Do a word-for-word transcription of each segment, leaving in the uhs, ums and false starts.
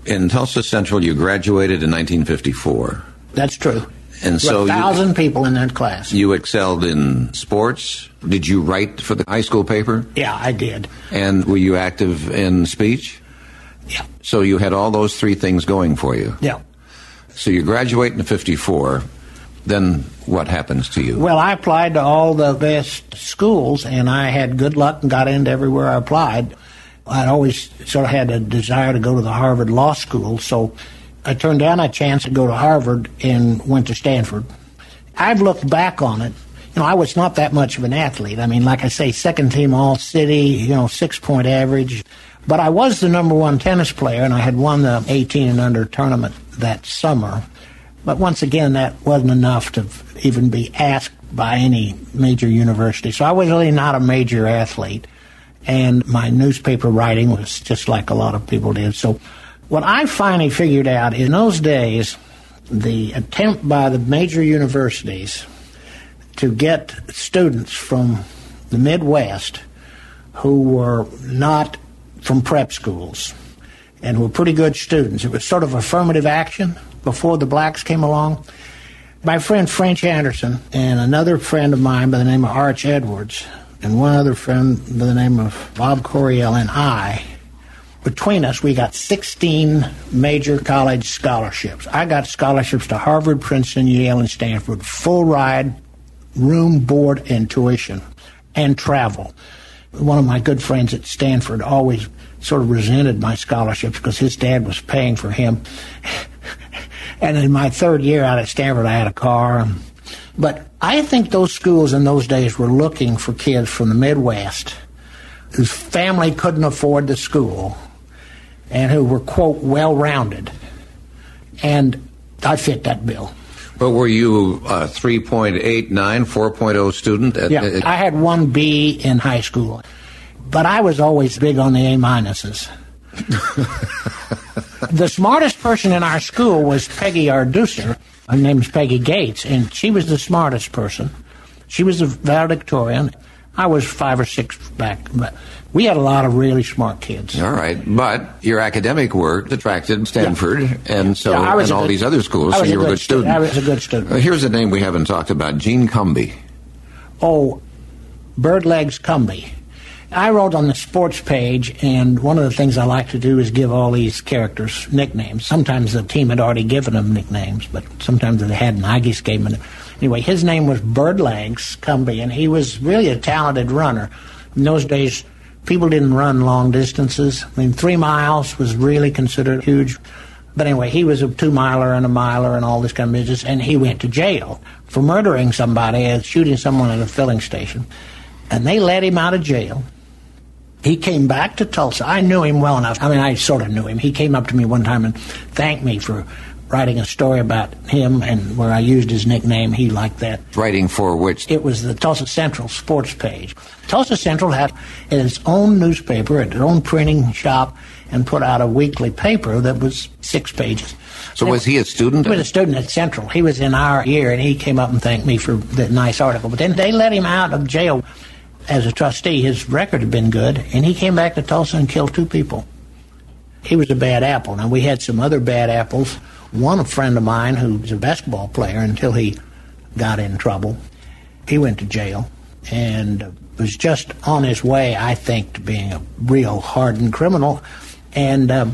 in Tulsa Central, you graduated in nineteen fifty-four. That's true. And so a thousand you, people in that class. You excelled in sports. Did you write for the high school paper? Yeah, I did. And were you active in speech? Yeah. So you had all those three things going for you. Yeah. So you graduate in fifty-four. Then what happens to you? Well, I applied to all the best schools, and I had good luck and got into everywhere I applied. I'd always sort of had a desire to go to the Harvard Law School, so I turned down a chance to go to Harvard and went to Stanford. I've looked back on it. You know, I was not that much of an athlete. I mean, like I say, second team All-City, you know, six-point average. But I was the number one tennis player, and I had won the eighteen and under tournament that summer. But once again, that wasn't enough to even be asked by any major university. So I was really not a major athlete. And my newspaper writing was just like a lot of people did. So what I finally figured out, in those days, the attempt by the major universities to get students from the Midwest who were not from prep schools and who were pretty good students, it was sort of affirmative action before the blacks came along. My friend French Anderson and another friend of mine by the name of Arch Edwards and one other friend by the name of Bob Coryell and I, between us, we got sixteen major college scholarships. I got scholarships to Harvard, Princeton, Yale, and Stanford, full ride, room, board, and tuition, and travel. One of my good friends at Stanford always sort of resented my scholarships because his dad was paying for him. And in my third year out at Stanford, I had a car. But I think those schools in those days were looking for kids from the Midwest whose family couldn't afford the school and who were, quote, well-rounded. And I fit that bill. But were you a three point eight nine, four point oh student? At, yeah, at, I had one B in high school. But I was always big on the A-minuses. The smartest person in our school was Peggy Arducer. Her name's Peggy Gates, and she was the smartest person. She was a valedictorian. I was five or six back, but we had a lot of really smart kids. All right, but your academic work attracted Stanford, yeah. and so yeah, and all good, these other schools, so you were a good student. I was a good student. Uh, here's a name we haven't talked about, Gene Cumby. Oh, Birdlegs Cumby. I wrote on the sports page, and one of the things I like to do is give all these characters nicknames. Sometimes the team had already given them nicknames, but sometimes they hadn't. I just gave them. Anyway, his name was Birdlegs Cumby, and he was really a talented runner. In those days, people didn't run long distances. I mean, three miles was really considered huge. But anyway, he was a two-miler and a miler and all this kind of business, and he went to jail for murdering somebody and shooting someone at a filling station. And they let him out of jail. He came back to Tulsa. I knew him well enough. I mean, I sort of knew him. He came up to me one time and thanked me for writing a story about him, and where I used his nickname. He liked that. Writing for which? It was the Tulsa Central sports page. Tulsa Central had its own newspaper, its own printing shop, and put out a weekly paper that was six pages. So was he a student? He was a student at Central. He was in our year, and he came up and thanked me for that nice article. But then they let him out of jail as a trustee. His record had been good, and he came back to Tulsa and killed two people. He was a bad apple. Now, we had some other bad apples. One, a friend of mine who was a basketball player until he got in trouble. He went to jail and was just on his way, I think, to being a real hardened criminal. And um,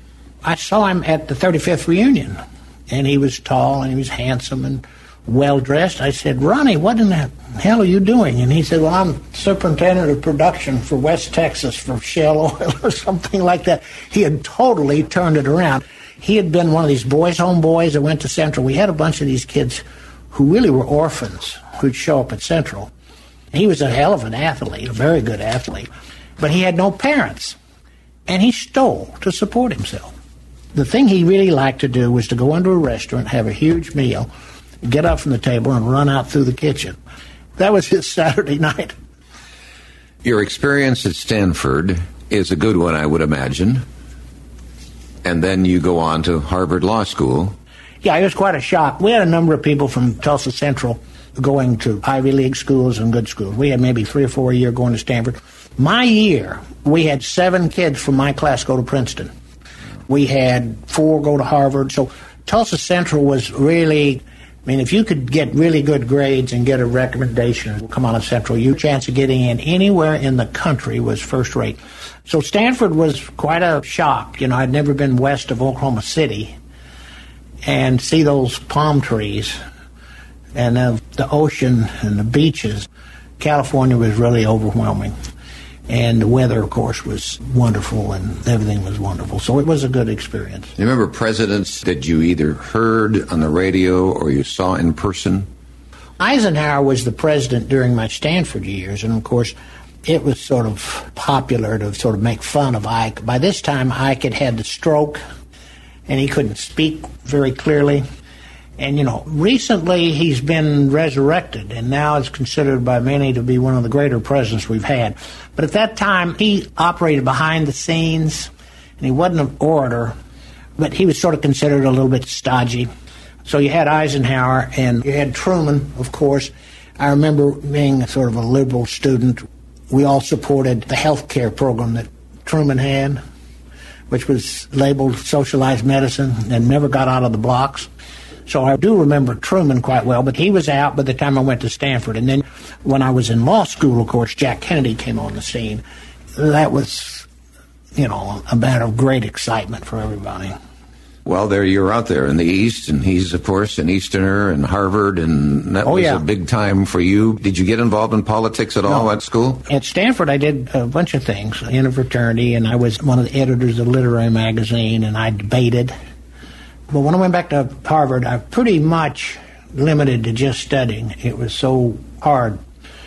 I saw him at the thirty-fifth reunion, and he was tall and he was handsome and well-dressed. I said, Ronnie, what in the hell are you doing? And he said, well, I'm superintendent of production for West Texas for Shell Oil or something like that. He had totally turned it around. He had been one of these boys' home boys that went to Central. We had a bunch of these kids who really were orphans who'd show up at Central. He was a hell of an athlete, a very good athlete, but he had no parents, and he stole to support himself. The thing he really liked to do was to go into a restaurant, have a huge meal, get up from the table, and run out through the kitchen. That was his Saturday night. Your experience at Stanford is a good one, I would imagine. And then you go on to Harvard Law School. Yeah, it was quite a shock. We had a number of people from Tulsa Central going to Ivy League schools and good schools. We had maybe three or four a year going to Stanford. My year, we had seven kids from my class go to Princeton. We had four go to Harvard. So Tulsa Central was really, I mean, if you could get really good grades and get a recommendation to come out of Central, your chance of getting in anywhere in the country was first rate. So Stanford was quite a shock. You know, I'd never been west of Oklahoma City, and see those palm trees and uh, the ocean and the beaches. California was really overwhelming. And the weather, of course, was wonderful, and everything was wonderful. So it was a good experience. You remember presidents that you either heard on the radio or you saw in person? Eisenhower was the president during my Stanford years, and of course, it was sort of popular to sort of make fun of Ike. By this time, Ike had had the stroke, and he couldn't speak very clearly. And, you know, recently he's been resurrected, and now is considered by many to be one of the greater presidents we've had. But at that time, he operated behind the scenes, and he wasn't an orator, but he was sort of considered a little bit stodgy. So you had Eisenhower, and you had Truman, of course. I remember being sort of a liberal student. We all supported the health care program that Truman had, which was labeled socialized medicine and never got out of the blocks. So I do remember Truman quite well, but he was out by the time I went to Stanford. And then when I was in law school, of course, Jack Kennedy came on the scene. That was, you know, a matter of great excitement for everybody. Well, there you're out there in the East, and he's, of course, an Easterner, and Harvard, and that oh, was yeah. a big time for you. Did you get involved in politics at all no. at school? At Stanford, I did a bunch of things in a fraternity, and I was one of the editors of Literary Magazine, and I debated. But when I went back to Harvard, I pretty much limited to just studying. It was so hard,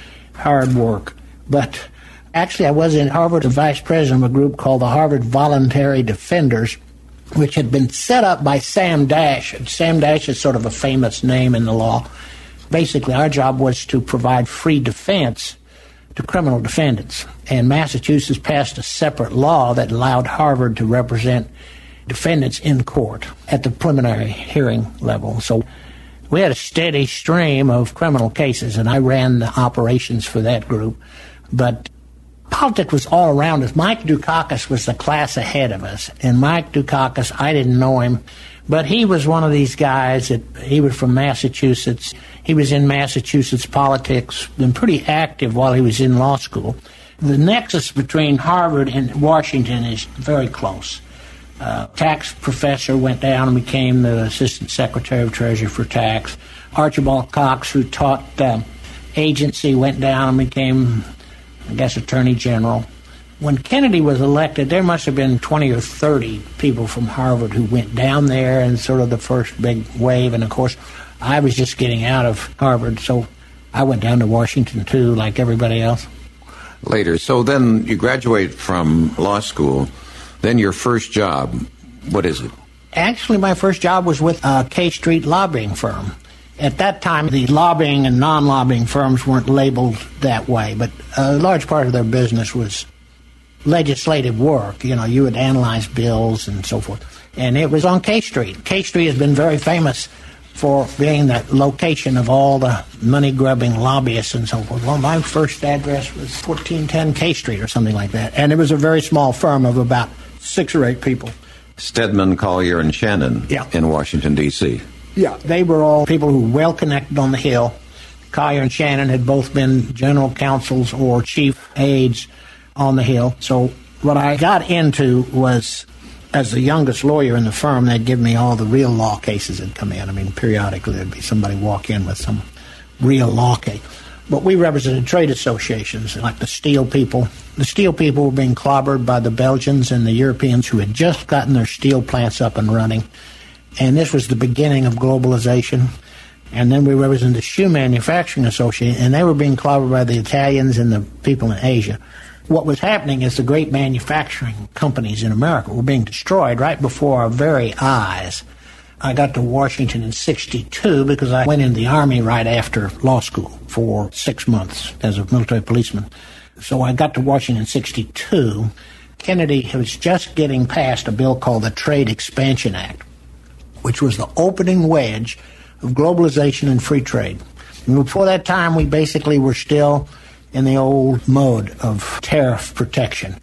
hard work. But actually, I was in Harvard, the vice president of a group called the Harvard Voluntary Defenders, which had been set up by Sam Dash. And Sam Dash is sort of a famous name in the law. Basically, our job was to provide free defense to criminal defendants. And Massachusetts passed a separate law that allowed Harvard to represent defendants in court at the preliminary hearing level. So we had a steady stream of criminal cases, and I ran the operations for that group. But politics was all around us. Mike Dukakis was the class ahead of us. And Mike Dukakis, I didn't know him, but he was one of these guys that he was from Massachusetts. He was in Massachusetts politics, been pretty active while he was in law school. The nexus between Harvard and Washington is very close. Uh, tax professor went down and became the assistant secretary of treasury for tax. Archibald Cox, who taught uh, agency, went down and became, I guess, attorney general. When Kennedy was elected, there must have been twenty or thirty people from Harvard who went down there in sort of the first big wave. And, of course, I was just getting out of Harvard, so I went down to Washington, too, like everybody else. Later. So then you graduate from law school. Then your first job, what is it? Actually, my first job was with a K Street lobbying firm. At that time, the lobbying and non-lobbying firms weren't labeled that way, but a large part of their business was legislative work. You know, you would analyze bills and so forth. And it was on K Street. K Street has been very famous for being the location of all the money-grubbing lobbyists and so forth. Well, my first address was fourteen ten K Street or something like that. And it was a very small firm of about six or eight people. Stedman, Collier, and Shannon yeah. in Washington, D C Yeah, they were all people who were well-connected on the Hill. Collier and Shannon had both been general counsels or chief aides on the Hill. So what I got into was, as the youngest lawyer in the firm, they'd give me all the real law cases that come in. I mean, periodically there'd be somebody walk in with some real law case. But we represented trade associations, like the steel people. The steel people were being clobbered by the Belgians and the Europeans who had just gotten their steel plants up and running. And this was the beginning of globalization. And then we represented the shoe manufacturing association, and they were being clobbered by the Italians and the people in Asia. What was happening is the great manufacturing companies in America were being destroyed right before our very eyes. I got to Washington in sixty-two because I went in the Army right after law school for six months as a military policeman. So I got to Washington in sixty-two. Kennedy was just getting passed a bill called the Trade Expansion Act, which was the opening wedge of globalization and free trade. And before that time, we basically were still in the old mode of tariff protection.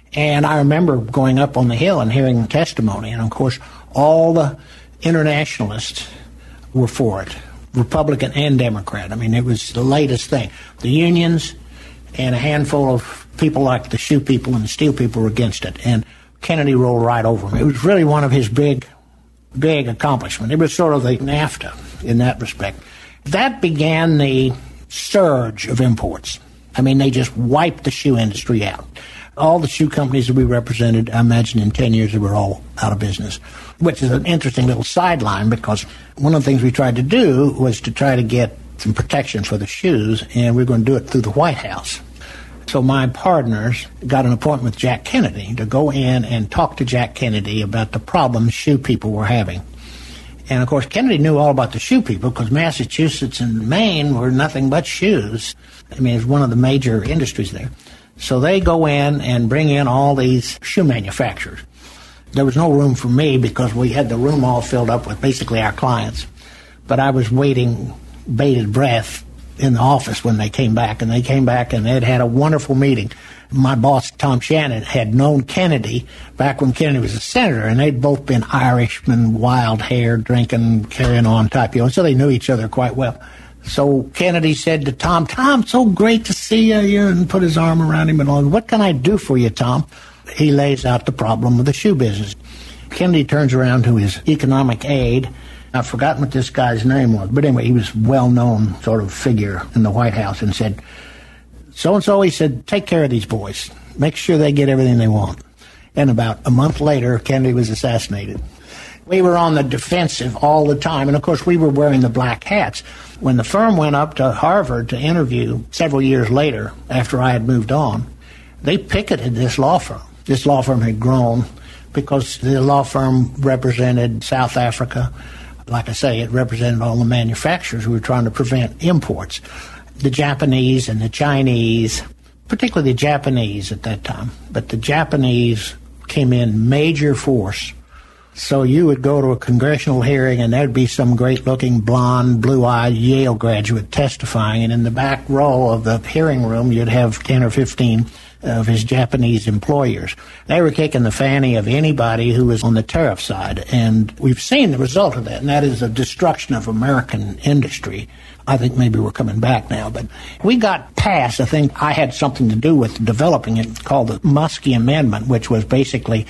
And I remember going up on the Hill and hearing testimony, and of course, all the internationalists were for it, Republican and Democrat. I mean, it was the latest thing. The unions and a handful of people like the shoe people and the steel people were against it, and Kennedy rolled right over them. It was really one of his big, big accomplishments. It was sort of the NAFTA in that respect. That began the surge of imports. I mean, they just wiped the shoe industry out. All the shoe companies that we represented, I imagine in ten years they were all out of business, which is an interesting little sideline because one of the things we tried to do was to try to get some protection for the shoes, and we were going to do it through the White House. So my partners got an appointment with Jack Kennedy to go in and talk to Jack Kennedy about the problems shoe people were having. And, of course, Kennedy knew all about the shoe people because Massachusetts and Maine were nothing but shoes. I mean, it was one of the major industries there. So they go in and bring in all these shoe manufacturers. There was no room for me because we had the room all filled up with basically our clients. But I was waiting bated breath in the office when they came back, and they came back and they'd had a wonderful meeting. My boss, Tom Shannon, had known Kennedy back when Kennedy was a senator, and they'd both been Irishmen, wild hair, drinking, carrying on type, you know, so they knew each other quite well. So Kennedy said to Tom, Tom, so great to see you, and put his arm around him and all. What can I do for you, Tom? He lays out the problem of the shoe business. Kennedy turns around to his economic aide. I've forgotten what this guy's name was, but anyway, he was a well-known sort of figure in the White House and said, so-and-so, he said, take care of these boys. Make sure they get everything they want. And about a month later, Kennedy was assassinated. We were on the defensive all the time, and of course we were wearing the black hats. When the firm went up to Harvard to interview several years later, after I had moved on, they picketed this law firm. This law firm had grown because the law firm represented South Africa. Like I say, it represented all the manufacturers who were trying to prevent imports. The Japanese and the Chinese, particularly the Japanese at that time, but the Japanese came in major force. So you would go to a congressional hearing and there'd be some great-looking, blonde, blue-eyed Yale graduate testifying, and in the back row of the hearing room you'd have ten or fifteen of his Japanese employers. They were kicking the fanny of anybody who was on the tariff side, and we've seen the result of that, and that is the destruction of American industry. I think maybe we're coming back now, but we got passed, I think I had something to do with developing it, called the Muskie Amendment, which was basically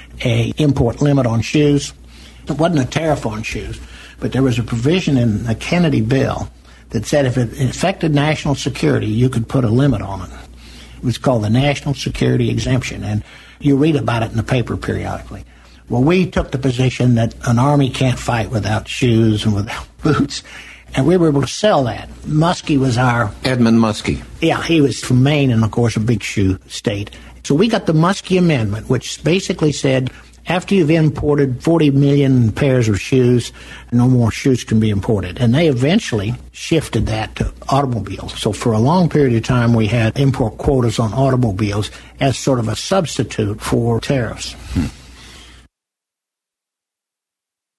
a import limit on shoes. It wasn't a tariff on shoes, but there was a provision in the Kennedy bill that said if it affected national security, you could put a limit on it. It was called the National Security Exemption, and you read about it in the paper periodically. Well, we took the position that an army can't fight without shoes and without boots, and we were able to sell that. Muskie was our... Edmund Muskie. Yeah, he was from Maine, and, of course, a big shoe state. So we got the Muskie Amendment, which basically said after you've imported forty million pairs of shoes, no more shoes can be imported. And they eventually shifted that to automobiles. So for a long period of time, we had import quotas on automobiles as sort of a substitute for tariffs. Hmm.